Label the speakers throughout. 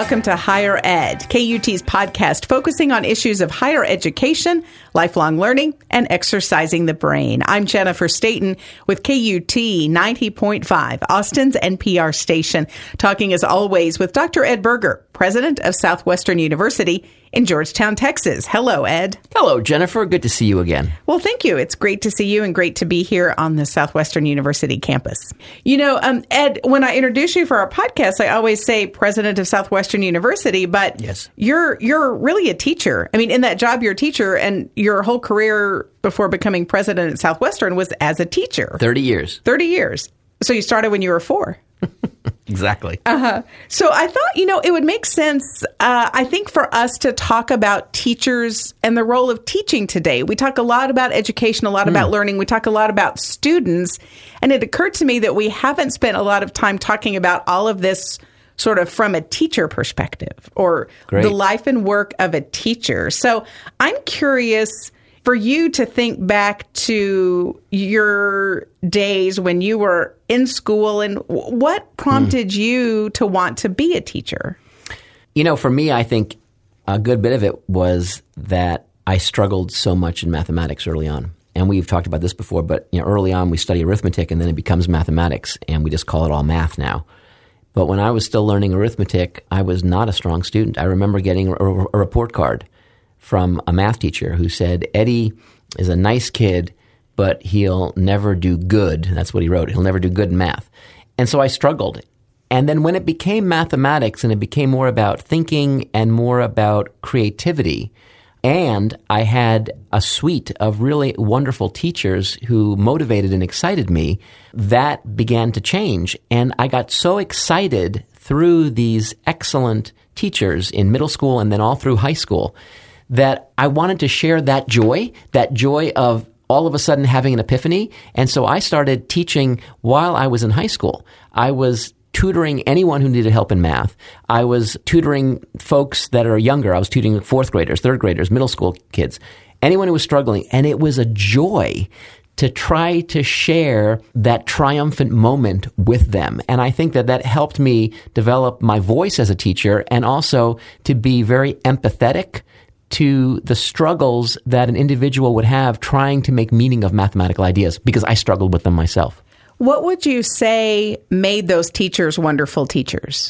Speaker 1: welcome to Higher Ed, KUT's podcast focusing on issues of higher education, lifelong learning, and exercising the brain. I'm Jennifer Staten with KUT 90.5, Austin's NPR station, talking as always with Dr. Ed Berger, president of Southwestern University in Georgetown, Texas. Hello, Ed.
Speaker 2: Hello, Jennifer. Good to see you again.
Speaker 1: Well, thank you. It's great to see you and great to be here on the Southwestern University campus. You know, Ed, when I introduce you for our podcast, I always say president of Southwestern University, but
Speaker 2: yes,
Speaker 1: you're really a teacher. I mean, in that job, you're a teacher, and your whole career before becoming president at Southwestern was as a teacher.
Speaker 2: 30 years.
Speaker 1: 30 years. So you started when you were 4.
Speaker 2: Exactly.
Speaker 1: So I thought, it would make sense, I think, for us to talk about teachers and the role of teaching today. We talk a lot about education, a lot about learning. We talk a lot about students. And it occurred to me that we haven't spent a lot of time talking about all of this sort of from a teacher perspective or the life and work of a teacher. So I'm curious for you to think back to your days when you were in school and what prompted you to want to be a teacher?
Speaker 2: For me, I think a good bit of it was that I struggled so much in mathematics early on. And we've talked about this before, but early on we study arithmetic and then it becomes mathematics and we just call it all math now. But when I was still learning arithmetic, I was not a strong student. I remember getting a report card from a math teacher who said, Eddie is a nice kid, but he'll never do good. That's what he wrote. He'll never do good in math. And so I struggled. And then when it became mathematics and it became more about thinking and more about creativity, and I had a suite of really wonderful teachers who motivated and excited me, that began to change. And I got so excited through these excellent teachers in middle school and then all through high school that I wanted to share that joy of all of a sudden having an epiphany. And so I started teaching while I was in high school. I was tutoring anyone who needed help in math. I was tutoring folks that are younger. I was tutoring fourth graders, third graders, middle school kids, anyone who was struggling. And it was a joy to try to share that triumphant moment with them. And I think that helped me develop my voice as a teacher and also to be very empathetic to the struggles that an individual would have trying to make meaning of mathematical ideas, because I struggled with them myself.
Speaker 1: What would you say made those teachers wonderful teachers?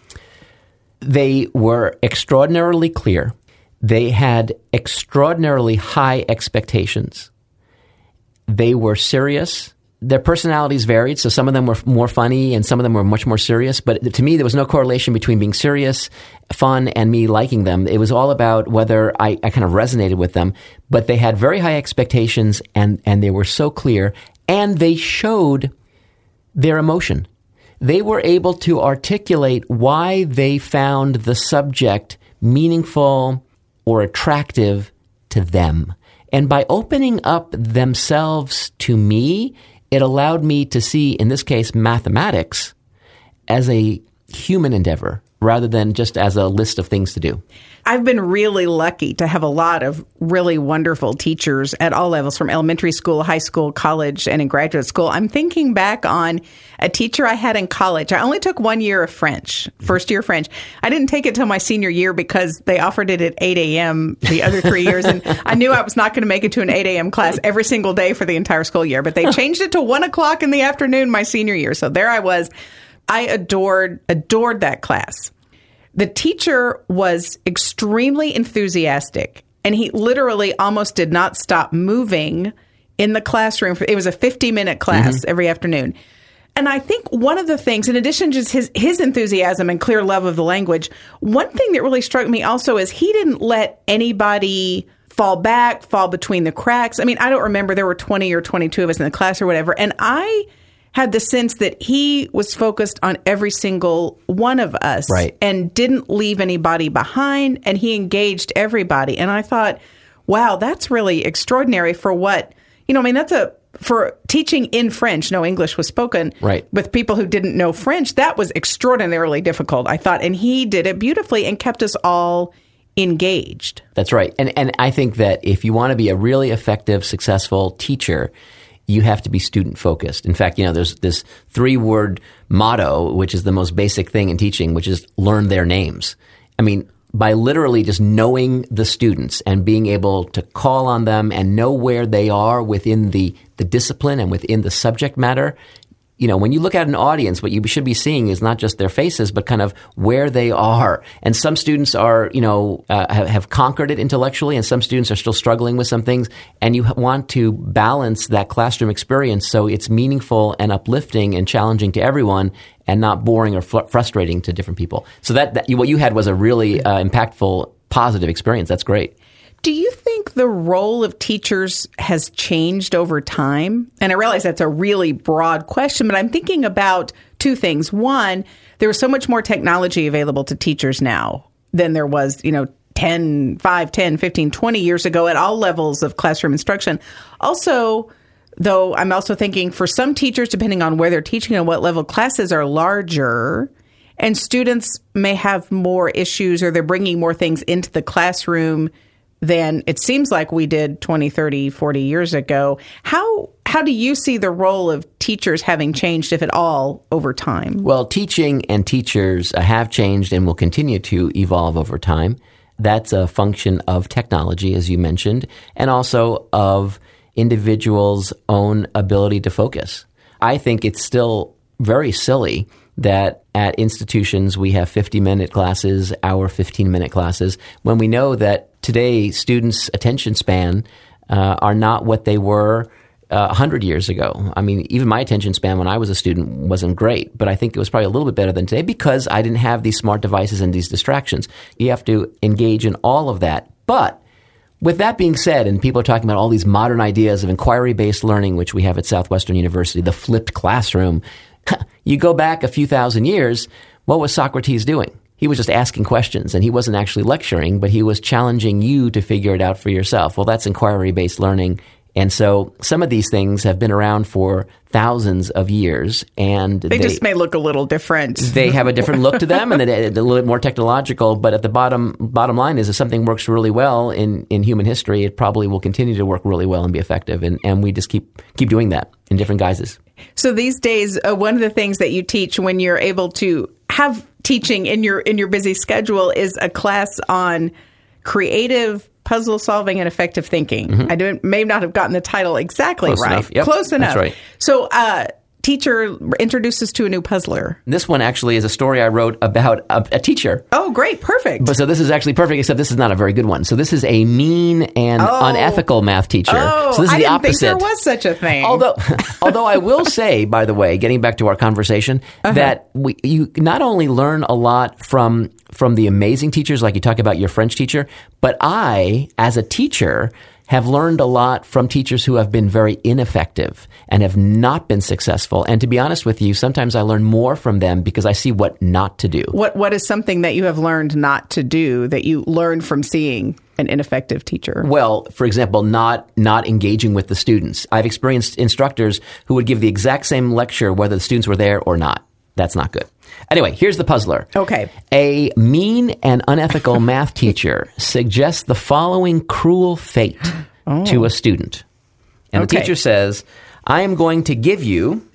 Speaker 2: They were extraordinarily clear. They had extraordinarily high expectations. They were serious. Their personalities varied, so some of them were more funny and some of them were much more serious. But to me, there was no correlation between being serious, fun, and me liking them. It was all about whether I kind of resonated with them. But they had very high expectations, and they were so clear, and they showed their emotion. They were able to articulate why they found the subject meaningful or attractive to them. And by opening up themselves to me, it allowed me to see, in this case, mathematics as a human endeavor rather than just as a list of things to do.
Speaker 1: I've been really lucky to have a lot of really wonderful teachers at all levels, from elementary school, high school, college, and in graduate school. I'm thinking back on a teacher I had in college. I only took 1 year of French, first year French. I didn't take it till my senior year because they offered it at 8 a.m. the other 3 years. And I knew I was not going to make it to an 8 a.m. class every single day for the entire school year. But they changed it to 1 o'clock in the afternoon my senior year. So there I was. I adored that class. The teacher was extremely enthusiastic, and he literally almost did not stop moving in the classroom. It was a 50-minute class every afternoon. And I think one of the things, in addition to just his enthusiasm and clear love of the language, one thing that really struck me also is he didn't let anybody fall between the cracks. I mean, I don't remember, there were 20 or 22 of us in the class or whatever, and I had the sense that he was focused on every single one of us and didn't leave anybody behind, and he engaged everybody. And I thought, wow, that's really extraordinary for what, for teaching in French, no English was spoken, with people who didn't know French. That was extraordinarily difficult, I thought. And he did it beautifully and kept us all engaged.
Speaker 2: That's right. And I think that if you want to be a really effective, successful teacher, you have to be student focused. In fact, there's this 3-word motto, which is the most basic thing in teaching, which is learn their names. I mean, by literally just knowing the students and being able to call on them and know where they are within the discipline and within the subject matter. When you look at an audience, what you should be seeing is not just their faces, but kind of where they are. And some students are, have conquered it intellectually, and some students are still struggling with some things. And you want to balance that classroom experience so it's meaningful and uplifting and challenging to everyone, and not boring or frustrating to different people. So that what you had was a really impactful, positive experience. That's great.
Speaker 1: Do you think the role of teachers has changed over time? And I realize that's a really broad question, but I'm thinking about 2 things. One, there is so much more technology available to teachers now than there was, 10, 15, 20 years ago at all levels of classroom instruction. Also, though, I'm also thinking for some teachers, depending on where they're teaching and what level, classes are larger and students may have more issues, or they're bringing more things into the classroom than it seems like we did 20, 30, 40 years ago. How do you see the role of teachers having changed, if at all, over time?
Speaker 2: Well, teaching and teachers have changed and will continue to evolve over time. That's a function of technology, as you mentioned, and also of individuals' own ability to focus. I think it's still very silly that at institutions we have 50-minute classes, hour 15-minute classes, when we know that today students' attention span are not what they were 100 years ago. I mean, even my attention span when I was a student wasn't great, but I think it was probably a little bit better than today because I didn't have these smart devices and these distractions. You have to engage in all of that. But with that being said, and people are talking about all these modern ideas of inquiry-based learning, which we have at Southwestern University, the flipped classroom, you go back a few thousand years, what was Socrates doing? He was just asking questions, and he wasn't actually lecturing, but he was challenging you to figure it out for yourself. Well, that's inquiry-based learning. And so some of these things have been around for thousands of years, and
Speaker 1: they just may look a little different.
Speaker 2: They have a different look to them, and they're a little bit more technological. But at the bottom line is, if something works really well in human history, it probably will continue to work really well and be effective. And we just keep doing that in different guises.
Speaker 1: So these days, one of the things that you teach when you're able to have teaching in your busy schedule is a class on creative puzzle solving and effective thinking. Mm-hmm. I may not have gotten the title exactly
Speaker 2: Close
Speaker 1: right.
Speaker 2: Enough. Yep.
Speaker 1: Close enough.
Speaker 2: That's right.
Speaker 1: So teacher introduces to a new puzzler.
Speaker 2: This one actually is a story I wrote about a teacher.
Speaker 1: Oh, great. Perfect.
Speaker 2: But so this is actually perfect, except this is not a very good one. So this is a mean and unethical math teacher. So this is the opposite. I didn't think
Speaker 1: there was such a thing.
Speaker 2: Although I will say, by the way, getting back to our conversation, that you not only learn a lot from the amazing teachers, like you talk about your French teacher, but I, as a teacher, have learned a lot from teachers who have been very ineffective and have not been successful. And to be honest with you, sometimes I learn more from them because I see what not to do.
Speaker 1: What is something that you have learned not to do that you learned from seeing an ineffective teacher?
Speaker 2: Well, for example, not engaging with the students. I've experienced instructors who would give the exact same lecture whether the students were there or not. That's not good. Anyway, here's the puzzler.
Speaker 1: Okay.
Speaker 2: A mean and unethical math teacher suggests the following cruel fate to a student. And the teacher says, I am going to give you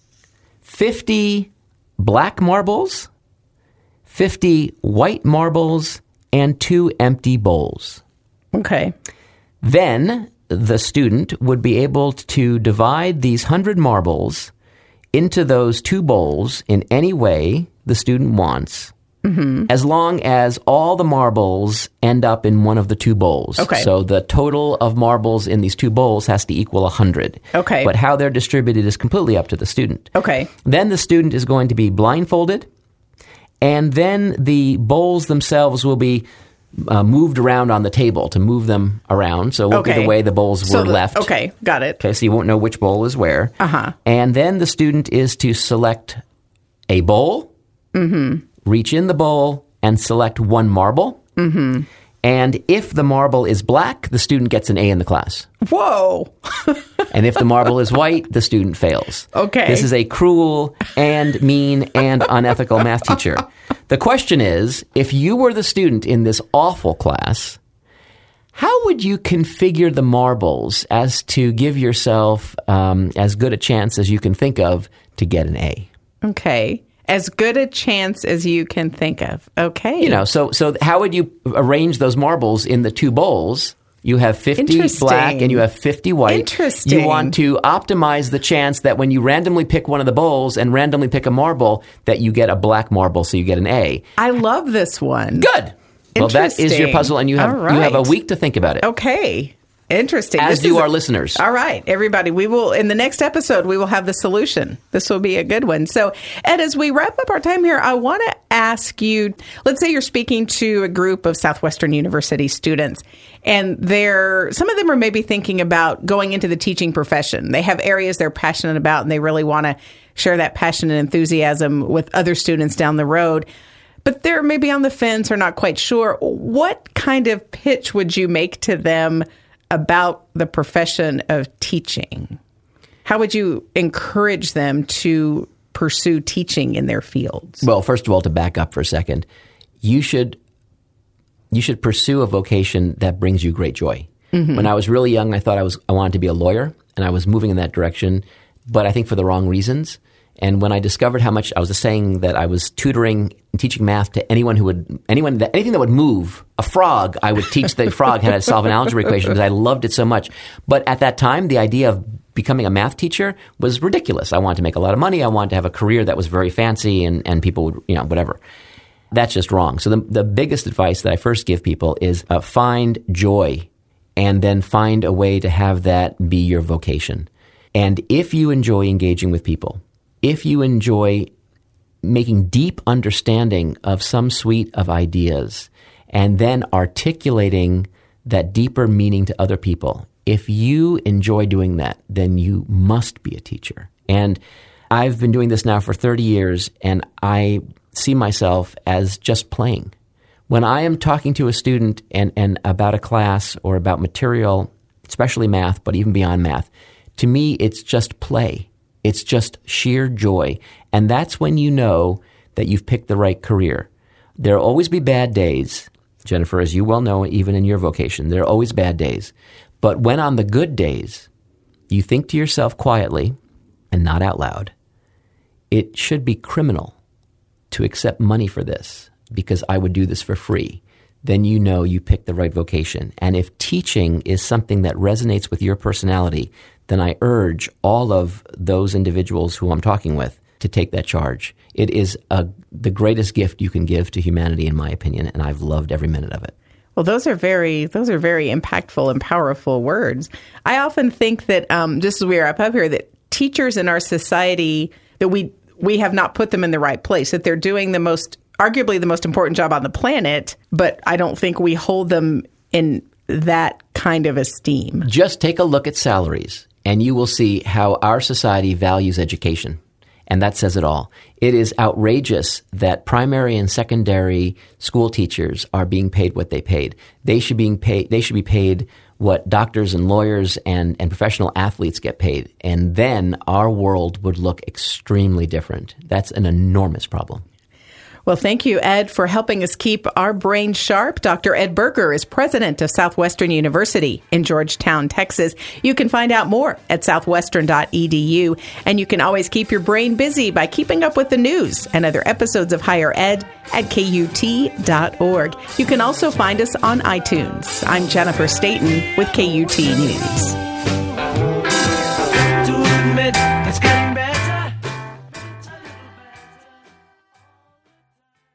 Speaker 2: 50 black marbles, 50 white marbles, and 2 empty bowls.
Speaker 1: Okay.
Speaker 2: Then the student would be able to divide these 100 marbles into those 2 bowls in any way the student wants, as long as all the marbles end up in one of the 2 bowls.
Speaker 1: Okay.
Speaker 2: So the total of marbles in these 2 bowls has to equal 100.
Speaker 1: Okay.
Speaker 2: But how they're distributed is completely up to the student.
Speaker 1: Okay.
Speaker 2: Then the student is going to be blindfolded, and then the bowls themselves will be moved around on the table to move them around. So it won't be the way the bowls were left.
Speaker 1: Okay, got it.
Speaker 2: Okay, so you won't know which bowl is where. And then the student is to select a bowl, reach in the bowl, and select 1 marble. And if the marble is black, the student gets an A in the class.
Speaker 1: Whoa!
Speaker 2: And if the marble is white, the student fails.
Speaker 1: Okay.
Speaker 2: This is a cruel and mean and unethical math teacher. The question is, if you were the student in this awful class, How would you configure the marbles as to give yourself as good a chance as you can think of to get an A?
Speaker 1: Okay. As good a chance as you can think of. Okay.
Speaker 2: So how would you arrange those marbles in the two bowls? You have 50 black and you have 50 white.
Speaker 1: Interesting.
Speaker 2: You want to optimize the chance that when you randomly pick one of the bowls and randomly pick a marble, that you get a black marble, so you get an A.
Speaker 1: I love this one.
Speaker 2: Good. Well, that is your puzzle, and you have a week to think about it.
Speaker 1: Okay. Interesting.
Speaker 2: As do our listeners.
Speaker 1: All right, everybody. We will, in the next episode, we will have the solution. This will be a good one. So, Ed, as we wrap up our time here, I want to ask you, let's say you're speaking to a group of Southwestern University students, and some of them are maybe thinking about going into the teaching profession. They have areas they're passionate about, and they really want to share that passion and enthusiasm with other students down the road. But they're maybe on the fence or not quite sure. What kind of pitch would you make to them about the profession of teaching? How would you encourage them to pursue teaching in their fields?
Speaker 2: Well, first of all, to back up for a second, you should pursue a vocation that brings you great joy. Mm-hmm. When I was really young, I thought I wanted to be a lawyer, and I was moving in that direction, but I think for the wrong reasons. And when I discovered how much I was saying that I was tutoring and teaching math to anything that would move, a frog, I would teach the frog how to solve an algebra equation because I loved it so much. But at that time, the idea of becoming a math teacher was ridiculous. I wanted to make a lot of money. I wanted to have a career that was very fancy and people would, whatever. That's just wrong. So the biggest advice that I first give people is find joy and then find a way to have that be your vocation. And if you enjoy engaging with people, if you enjoy making deep understanding of some suite of ideas and then articulating that deeper meaning to other people, if you enjoy doing that, then you must be a teacher. And I've been doing this now for 30 years, and I see myself as just playing. When I am talking to a student and about a class or about material, especially math, but even beyond math, to me, it's just play. It's just sheer joy. And that's when you know that you've picked the right career. There'll always be bad days, Jennifer, as you well know, even in your vocation. There are always bad days. But when on the good days, you think to yourself quietly and not out loud, it should be criminal to accept money for this because I would do this for free. Then you know you picked the right vocation. And if teaching is something that resonates with your personality, then I urge all of those individuals who I'm talking with to take that charge. It is the greatest gift you can give to humanity, in my opinion, and I've loved every minute of it.
Speaker 1: Well, those are very impactful and powerful words. I often think that, just as we wrap up here, that teachers in our society, that we have not put them in the right place, that they're doing arguably the most important job on the planet, but I don't think we hold them in that kind of esteem.
Speaker 2: Just take a look at salaries, and you will see how our society values education. And that says it all. It is outrageous that primary and secondary school teachers are being paid what they paid. They should be paid what doctors and lawyers and professional athletes get paid. And then our world would look extremely different. That's an enormous problem.
Speaker 1: Well, thank you, Ed, for helping us keep our brain sharp. Dr. Ed Berger is president of Southwestern University in Georgetown, Texas. You can find out more at southwestern.edu, and you can always keep your brain busy by keeping up with the news and other episodes of Higher Ed at KUT.org. You can also find us on iTunes. I'm Jennifer Staten with KUT News.